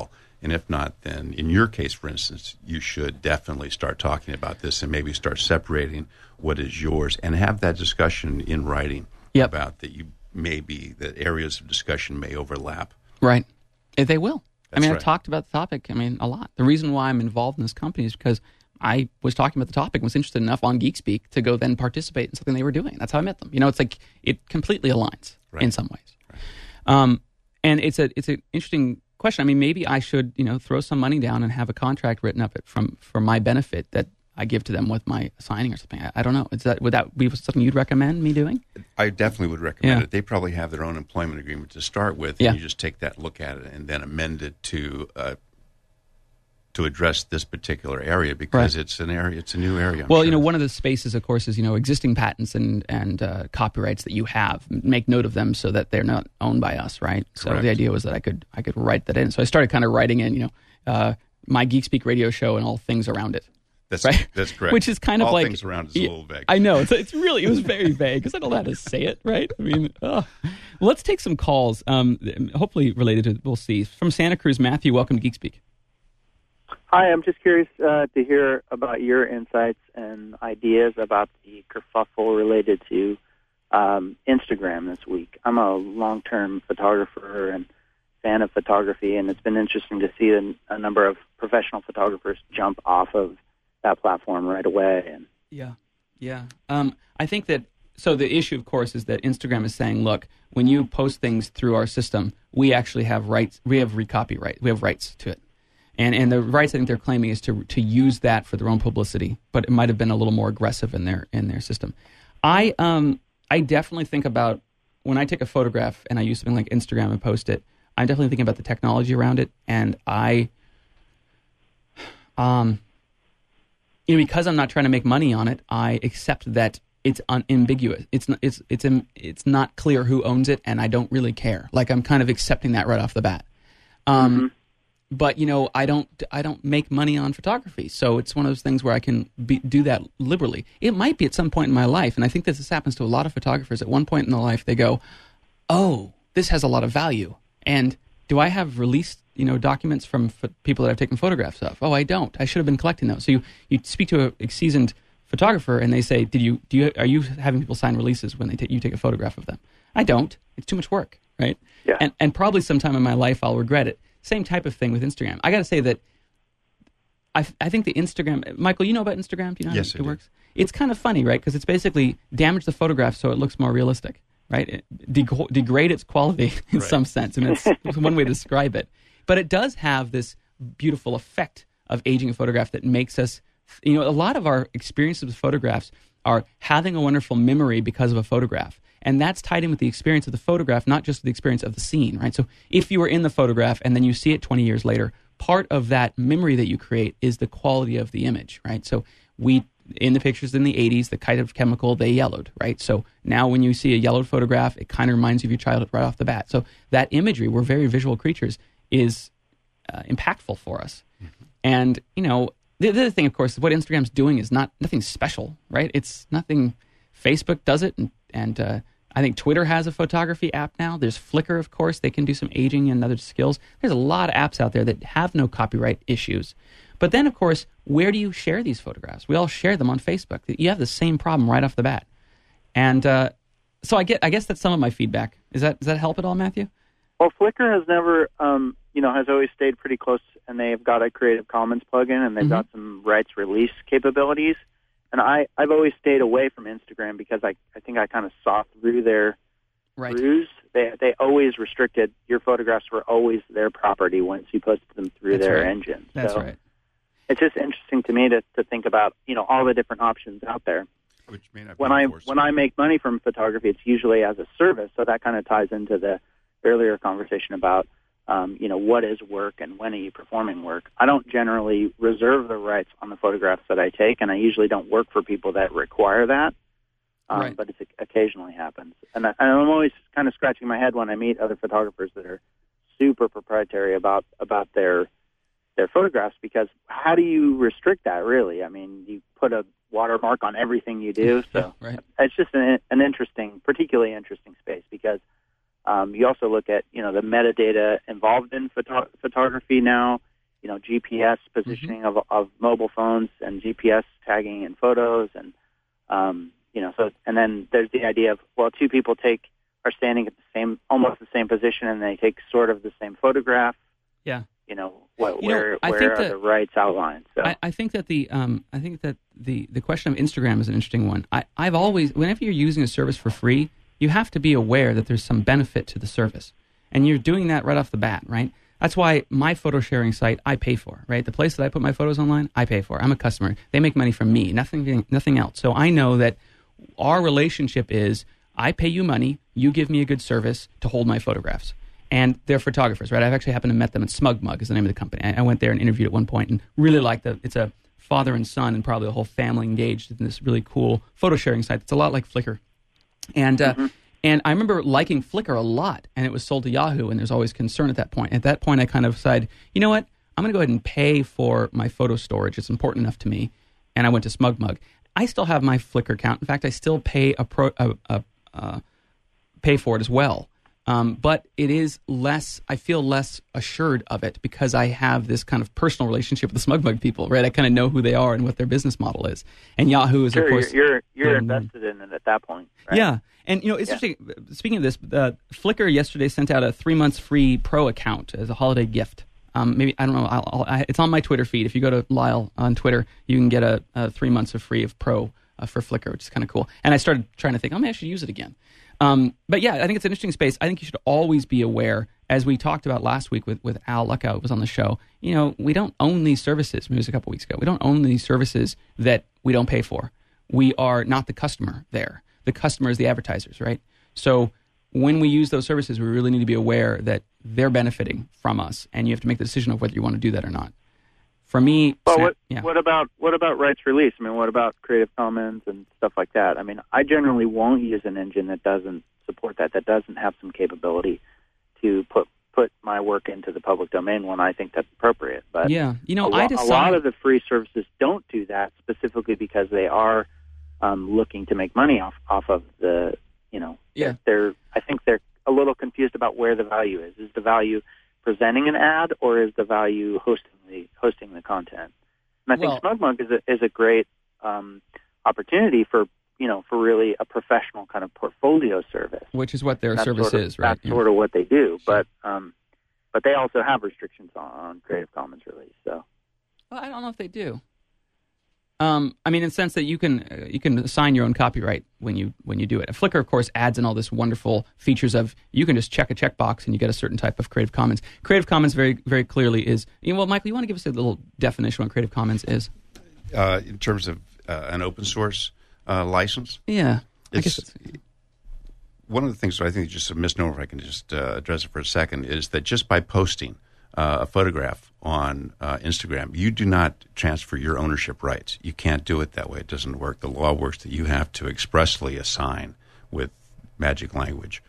And if not, then in your case, for instance, you should definitely start talking about this and maybe start separating what is yours and have that discussion in writing about that that areas of discussion may overlap. Right. They will. That's I've right. talked about the topic, a lot. The reason why I'm involved in this company is because I was talking about the topic and was interested enough on GeekSpeak to go then participate in something they were doing. That's how I met them. It's like it completely aligns in some ways. Right. And it's an interesting question. Maybe I should, throw some money down and have a contract written up for my benefit that I give to them with my signing or something. I don't know. Would that be something you'd recommend me doing? I definitely would recommend it. They probably have their own employment agreement to start with, and you just take that look at it and then amend it to address this particular area because it's an area, it's a new area. Well, one of the spaces, of course, is existing patents and copyrights that you have. Make note of them so that they're not owned by us, right? So Correct. the idea was that I could write that in. So I started kind of writing in, my GeekSpeak radio show and all things around it. That's right? That's correct. Which is kind of all like things around is a little vague. I know it was very vague because I don't know how to say it, right? Well, let's take some calls. Hopefully related to we'll see from Santa Cruz. Matthew, welcome to GeekSpeak. Hi, I'm just curious to hear about your insights and ideas about the kerfuffle related to Instagram this week. I'm a long-term photographer and fan of photography, and it's been interesting to see a number of professional photographers jump off of that platform right away. And Yeah. I think that, so the issue, of course, is that Instagram is saying, look, when you post things through our system, we actually have rights. We have we have rights to it. And the rights I think they're claiming is to use that for their own publicity, but it might have been a little more aggressive in their system. I definitely think about when I take a photograph and I use something like Instagram and post it, I'm definitely thinking about the technology around it, and because I'm not trying to make money on it, I accept that it's unambiguous. It's not clear who owns it, and I don't really care. Like I'm kind of accepting that right off the bat. But I don't make money on photography, so it's one of those things where I can do that liberally. It might be at some point in my life, and I think this happens to a lot of photographers. At one point in their life, they go, "Oh, this has a lot of value." And do I have released, documents from people that I've taken photographs of? Oh, I don't. I should have been collecting those. So you speak to a seasoned photographer, and they say, are you having people sign releases when you take a photograph of them? I don't. It's too much work, right? Yeah. And probably sometime in my life I'll regret it. Same type of thing with Instagram. I got to say that I think the Instagram, Michael, you know about Instagram? Do you know Yes, how I it do. works? It's kind of funny, right? Because it's basically damage the photograph so it looks more realistic. Right, degrade its quality in some sense, and it's one way to describe it. But it does have this beautiful effect of aging a photograph that makes us, a lot of our experiences with photographs are having a wonderful memory because of a photograph, and that's tied in with the experience of the photograph, not just the experience of the scene. Right, so if you were in the photograph and then you see it 20 years later, part of that memory that you create is the quality of the image. Right, so in the pictures in the 80s, the kind of chemical, they yellowed, right? So now when you see a yellowed photograph, it kind of reminds you of your childhood right off the bat. So that imagery, we're very visual creatures, is impactful for us. Mm-hmm. And, the other thing, of course, what Instagram's doing is nothing special, right? It's nothing. Facebook does it, and I think Twitter has a photography app now. There's Flickr, of course. They can do some aging and other skills. There's a lot of apps out there that have no copyright issues. But then, of course, where do you share these photographs? We all share them on Facebook. You have the same problem right off the bat. And so I guess that's some of my feedback. Does that help at all, Matthew? Well, Flickr has never, has always stayed pretty close, and they've got a Creative Commons plugin, and they've got some rights release capabilities. And I've always stayed away from Instagram because I think I kind of saw through their ruse. They always restricted your photographs were always their property once you posted them through their engine. That's so right. It's just interesting to me to think about all the different options out there. Which may not When I make money from photography, it's usually as a service, so that kind of ties into the earlier conversation about what is work and when are you performing work. I don't generally reserve the rights on the photographs that I take, and I usually don't work for people that require that. But it occasionally happens, and I'm always kind of scratching my head when I meet other photographers that are super proprietary about their photographs, because how do you restrict that, really? I mean, you put a watermark on everything you do, so it's just an particularly interesting space, because you also look at, the metadata involved in photography now, GPS positioning of mobile phones and GPS tagging in photos, and and then there's the idea of, well, two people are standing at almost the same position, and they take sort of the same photograph. Yeah. Where are the rights outlined? So I think that the question of Instagram is an interesting one. I've always, whenever you're using a service for free, you have to be aware that there's some benefit to the service, and you're doing that right off the bat, right? That's why my photo sharing site I pay for, right? The place that I put my photos online, I pay for. I'm a customer. They make money from me, nothing else. So I know that our relationship is I pay you money, you give me a good service to hold my photographs. And they're photographers, right? I've actually happened to met them at SmugMug is the name of the company. I went there and interviewed at one point and really liked it. It's a father and son and probably the whole family engaged in this really cool photo sharing site. It's a lot like Flickr. And I remember liking Flickr a lot, and it was sold to Yahoo, and there's always concern at that point. At that point, I kind of decided, you know what? I'm going to go ahead and pay for my photo storage. It's important enough to me. And I went to SmugMug. I still have my Flickr account. In fact, I still pay pay for it as well. But it is I feel less assured of it because I have this kind of personal relationship with the SmugMug people, right? I kind of know who they are and what their business model is. And Yahoo is, of course... You're invested in it at that point, right? Yeah. And, it's interesting. Speaking of this, Flickr yesterday sent out a 3 months free pro account as a holiday gift. Maybe, I don't know, it's on my Twitter feed. If you go to Lyle on Twitter, you can get a 3 months of free of pro for Flickr, which is kind of cool. And I started trying to think, maybe I should use it again. But yeah, I think it's an interesting space. I think you should always be aware, as we talked about last week with Al Luckow, who was on the show, we don't own these services. Maybe it was a couple weeks ago. We don't own these services that we don't pay for. We are not the customer there. The customer is the advertisers, right? So when we use those services, we really need to be aware that they're benefiting from us, and you have to make the decision of whether you want to do that or not. For me, what about rights release? I mean, what about Creative Commons and stuff like that? I mean, I generally won't use an engine that doesn't support that doesn't have some capability to put my work into the public domain when I think that's appropriate. But yeah, a lot of the free services don't do that specifically because they are looking to make money off of the, I think they're a little confused about where the value is. Is the value presenting an ad, or is the value hosting the content? And I think SmugMug is a great opportunity for really a professional kind of portfolio service, which is what their service is, right? That's sort of what they do, but they also have restrictions on Creative Commons release. So, well, I don't know if they do. I mean, in the sense that you can assign your own copyright when you do it. And Flickr, of course, adds in all this wonderful features of you can just check a checkbox and you get a certain type of Creative Commons. Creative Commons very, very clearly is. Well, Michael, you want to give us a little definition of what Creative Commons is? In terms of an open source license? Yeah, I guess it's one of the things that I think is just a misnomer, if I can just address it for a second, is that just by posting a photograph on Instagram, you do not transfer your ownership rights. You can't do it that way. It doesn't work. The law works that you have to expressly assign with magic language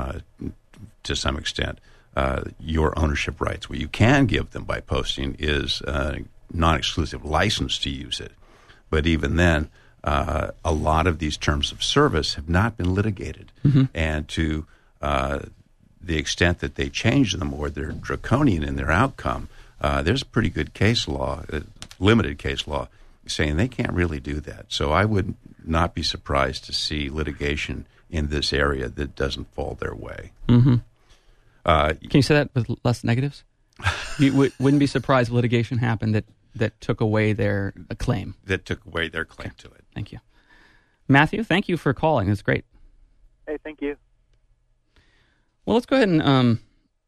to some extent your ownership rights. What you can give them by posting is a non-exclusive license to use it. But even then, a lot of these terms of service have not been litigated. Mm-hmm. And to the extent that they change them or they're draconian in their outcome, there's a pretty good case law, limited case law, saying they can't really do that. So I would not be surprised to see litigation in this area that doesn't fall their way. Mm-hmm. Can you say that with less negatives? You wouldn't be surprised if litigation happened that took away their claim. That took away their claim to it. Thank you. Matthew, thank you for calling. It's great. Hey, thank you. Well, let's go ahead and, I'm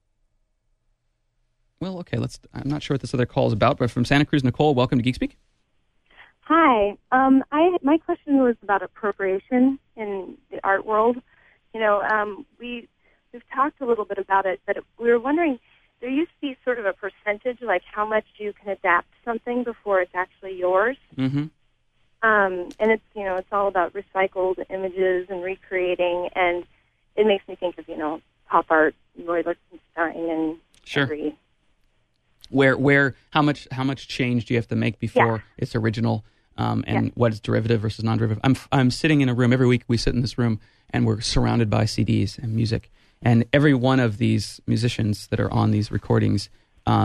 not sure what this other call is about, but from Santa Cruz, Nicole, welcome to Geek Speak. Hi. My question was about appropriation in the art world. We've talked a little bit about it, but we were wondering, there used to be sort of a percentage, like how much you can adapt something before it's actually yours. Mm-hmm. And it's all about recycled images and recreating, and it makes me think of, pop art, Roy Lichtenstein, and sure. Every... Where how much change do you have to make before it's original, and what is derivative versus non-derivative? I'm sitting in a room every week. We sit in this room and we're surrounded by CDs and music, and every one of these musicians that are on these recordings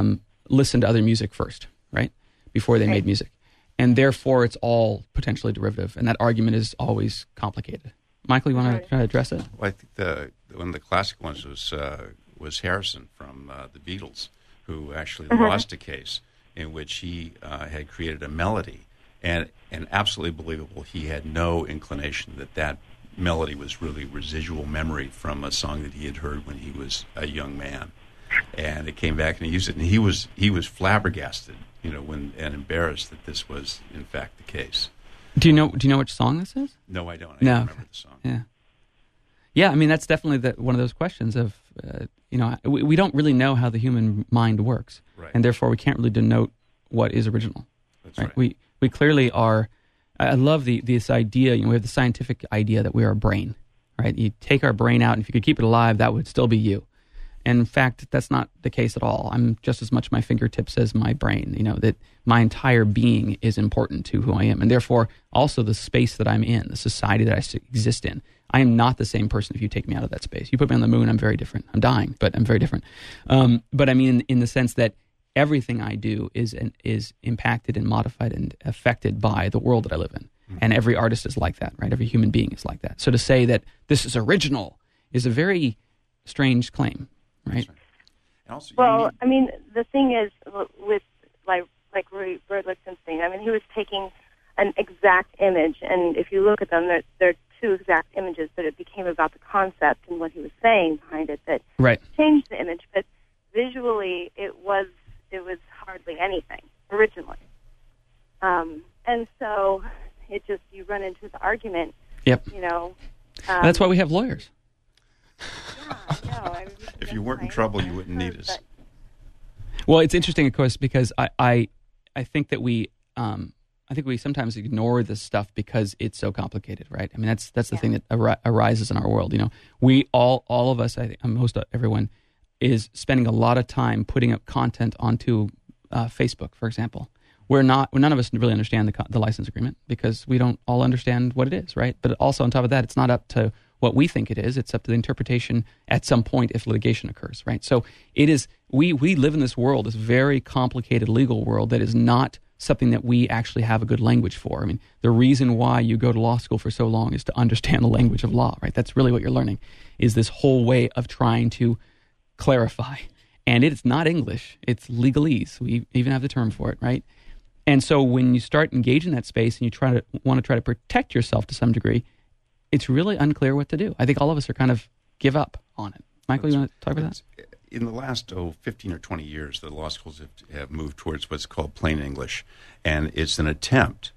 listened to other music first, right? Before they made music. And therefore, it's all potentially derivative. And that argument is always complicated. Michael, you want to try to address it? Well, I think one of the classic ones was Harrison from the Beatles, who actually lost a case in which he had created a melody. And absolutely believable, he had no inclination that melody was really residual memory from a song that he had heard when he was a young man. And it came back and he used it, and he was flabbergasted, and embarrassed that this was in fact the case. Do you know which song this is? No, I don't. I No. don't remember the song. Yeah. I mean, that's definitely one of those questions of, we don't really know how the human mind works, Right. and therefore we can't really denote what is original. That's right. We clearly are. I love this idea. We have the scientific idea that we are a brain, right? You take our brain out, and if you could keep it alive, that would still be you. And in fact, that's not the case at all. I'm just as much my fingertips as my brain, that my entire being is important to who I am. And therefore, also the space that I'm in, the society that I exist in. I am not the same person if you take me out of that space. You put me on the moon, I'm very different. I'm dying, but I'm very different. But I mean in the sense that everything I do is impacted and modified and affected by the world that I live in. Mm-hmm. And every artist is like that, right? Every human being is like that. So to say that this is original is a very strange claim. Right. And also, I mean, the thing is with like Roy Lichtenstein. I mean, he was taking an exact image, and if you look at them, they're two exact images, but it became about the concept and what he was saying behind it that changed the image. But visually, it was hardly anything originally, and so you run into the argument. Yep. That's why we have lawyers. Yeah, if you weren't in trouble, you wouldn't need us. Well, it's interesting, of course, because I think that we sometimes ignore this stuff because it's so complicated, right? I mean, that's the thing that arises in our world. We all of us, I think most everyone, is spending a lot of time putting up content onto Facebook, for example. None of us really understand the license agreement because we don't all understand what it is, right? But also on top of that, it's not up to what we think it is. It's up to the interpretation at some point if litigation occurs, right? So it is, we live in this world, this very complicated legal world that is not something that we actually have a good language for. I mean, the reason why you go to law school for so long is to understand the language of law, right? That's really what you're learning, is this whole way of trying to clarify. And it's not English, it's legalese. We even have the term for it, right? And so when you start engaging that space and you want to try to protect yourself to some degree, it's really unclear what to do. I think all of us are kind of give up on it. Michael, you want to talk about that? In the last 15 or 20 years, the law schools have moved towards what's called plain English, and it's an attempt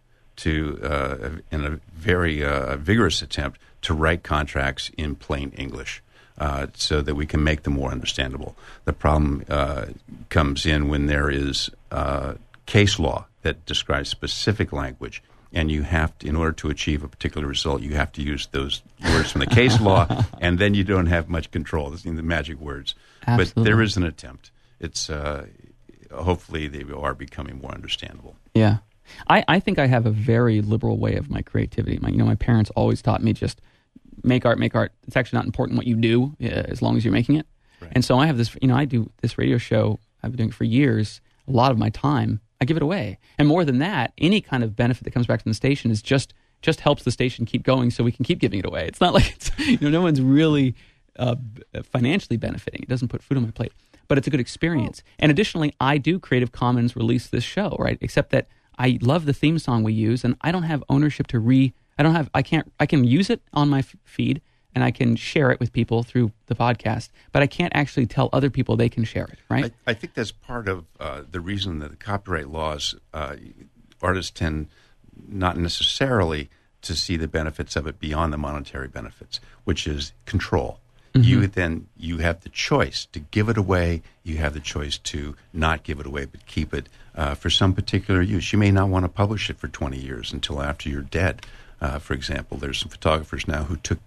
to, in a very vigorous attempt, to write contracts in plain English so that we can make them more understandable. The problem comes in when there is case law that describes specific language. And you have to, in order to achieve a particular result, you have to use those words from the case law, and then you don't have much control. Those are the magic words. Absolutely. But there is an attempt. It's hopefully they are becoming more understandable. Yeah, I think I have a very liberal way of my creativity. My parents always taught me just make art. It's actually not important what you do as long as you're making it. Right. And so I have this. I do this radio show. I've been doing it for years. A lot of my time I give it away. And more than that, any kind of benefit that comes back from the station is just helps the station keep going so we can keep giving it away. It's not like no one's really financially benefiting. It doesn't put food on my plate. But it's a good experience. And additionally, I do Creative Commons release this show, right? Except that I love the theme song we use, and I don't have ownership to I can use it on my feed, and I can share it with people through the podcast, but I can't actually tell other people they can share it, right? I think that's part of the reason that the copyright laws, artists tend not necessarily to see the benefits of it beyond the monetary benefits, which is control. Mm-hmm. You have the choice to give it away. You have the choice to not give it away, but keep it for some particular use. You may not want to publish it for 20 years until after you're dead. For example, there's some photographers now who took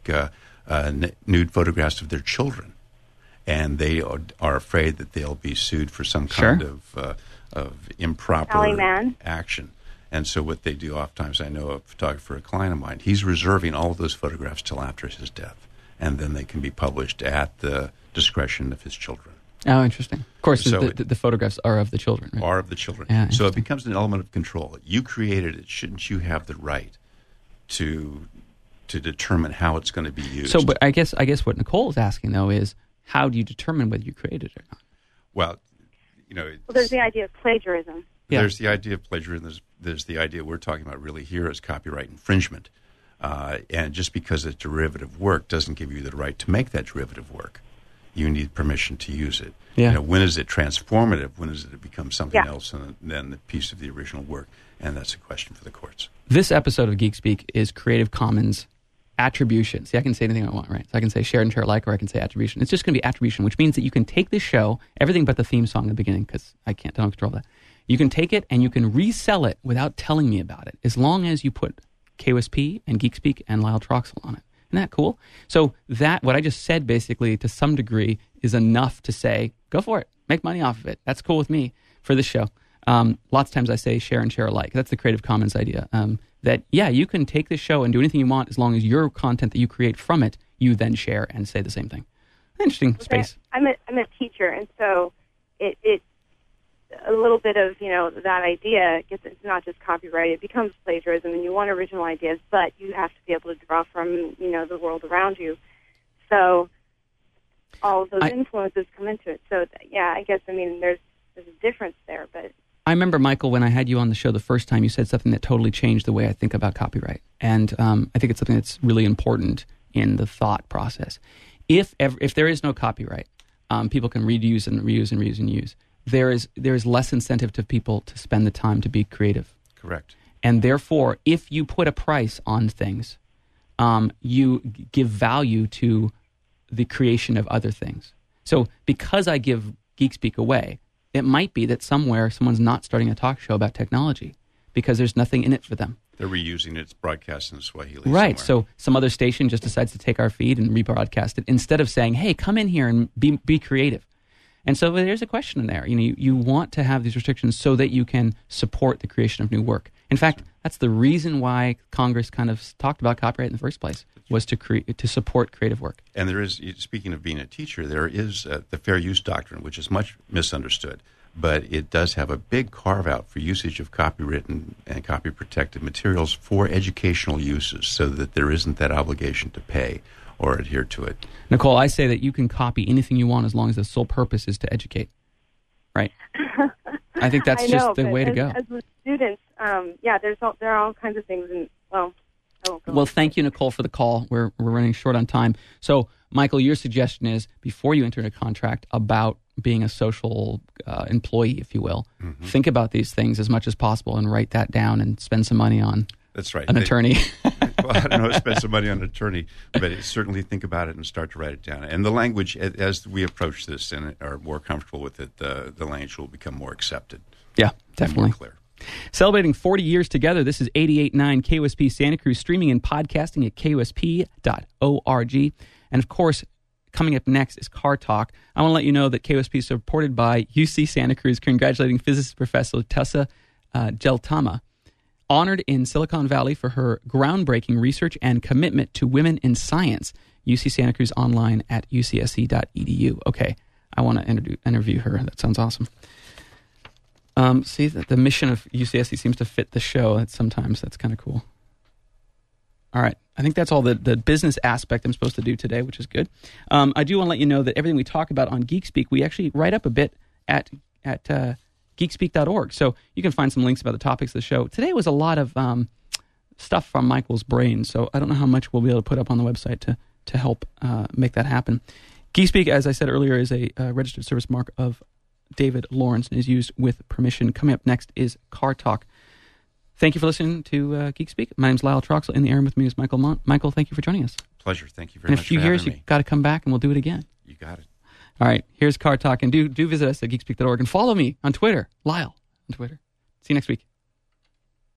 nude photographs of their children, and they are afraid that they'll be sued for some kind of improper action. And so what they do oftentimes, I know a photographer, a client of mine, he's reserving all of those photographs till after his death, and then they can be published at the discretion of his children. Oh, interesting. Of course, So the photographs are of the children, right? Are of the children. Yeah, so it becomes an element of control. You created it. Shouldn't you have the right to determine how it's going to be used? So, but I guess what Nicole is asking, though, is how do you determine whether you created it or not? Well, Well, there's the idea of plagiarism. Yeah. There's the idea of plagiarism. There's the idea we're talking about really here is copyright infringement. And just because it's derivative work doesn't give you the right to make that derivative work. You need permission to use it. Yeah. When is it transformative? When does it become something Yeah. else than the piece of the original work? And that's a question for the courts. This episode of Geek Speak is Creative Commons attribution. See, I can say anything I want, right? So I can say share and share alike, or I can say attribution. It's just going to be attribution, which means that you can take this show, everything but the theme song in the beginning, because I don't control that. You can take it and you can resell it without telling me about it, as long as you put KOSP and Geek Speak and Lyle Troxel on it. Isn't that cool? So that, what I just said, basically, to some degree, is enough to say, go for it. Make money off of it. That's cool with me for this show. Lots of times I say share and share alike. That's the Creative Commons idea. That, yeah, you can take this show and do anything you want as long as your content that you create from it, you then share and say the same thing. Interesting space. I'm a teacher, and so it a little bit of, that idea gets, it's not just copyright, it becomes plagiarism, and you want original ideas, but you have to be able to draw from, the world around you. So all of those influences come into it. So, yeah, I guess, there's a difference there, but... I remember, Michael, when I had you on the show the first time, you said something that totally changed the way I think about copyright. And I think it's something that's really important in the thought process. If there is no copyright, people can reuse and reuse and reuse and use. There is less incentive to people to spend the time to be creative. Correct. And therefore, if you put a price on things, you give value to the creation of other things. So because I give Geek Speak away, it might be that somewhere someone's not starting a talk show about technology because there's nothing in it for them. They're reusing it. It's broadcast in Swahili Right. somewhere. So some other station just decides to take our feed and rebroadcast it instead of saying, hey, come in here and be creative. And so there's a question in there. You want to have these restrictions so that you can support the creation of new work. In fact, that's the reason why Congress kind of talked about copyright in the first place, was to support creative work. And there is, speaking of being a teacher, there is the fair use doctrine, which is much misunderstood. But it does have a big carve-out for usage of copywritten and copy-protected materials for educational uses so that there isn't that obligation to pay or adhere to it. Nicole, I say that you can copy anything you want as long as the sole purpose is to educate. Right? I think that's just the way to go. As with students, there are all kinds of things. Well, thank you, Nicole, for the call. We're running short on time. So, Michael, your suggestion is, before you enter a contract about being a social employee, if you will, think about these things as much as possible and write that down and spend some money on That's right. an attorney. Well, I don't know, spend some money on an attorney, but certainly think about it and start to write it down. And the language, as we approach this and are more comfortable with it, the language will become more accepted. Yeah, definitely. More clear. Celebrating 40 years together, this is 88.9 KOSP Santa Cruz, streaming and podcasting at KOSP.org. And of course, coming up next is Car Talk. I want to let you know that KOSP is supported by UC Santa Cruz, congratulating physicist professor Tessa Geltama, honored in Silicon Valley for her groundbreaking research and commitment to women in science. UC Santa Cruz online at ucsc.edu. Okay, I want to interview her. That sounds awesome. See, the mission of UCSC seems to fit the show. Sometimes that's kind of cool. All right. I think that's all the business aspect I'm supposed to do today, which is good. I do want to let you know that everything we talk about on Geek Speak, we actually write up a bit at geekspeak.org. So you can find some links about the topics of the show. Today was a lot of stuff from Michael's brain, so I don't know how much we'll be able to put up on the website to help make that happen. Geek Speak, as I said earlier, is a registered service mark of David Lawrence and is used with permission. Coming up next is Car Talk. Thank you for listening to Geek Speak. My name's Lyle Troxel. In the air with me is Michael Mont. Michael, thank you for joining us. Pleasure. Thank you very much. In a few years, you've got to come back and we'll do it again. You got it. All right. Here's Car Talk. And do visit us at geekspeak.org and follow me on Twitter, Lyle on Twitter. See you next week.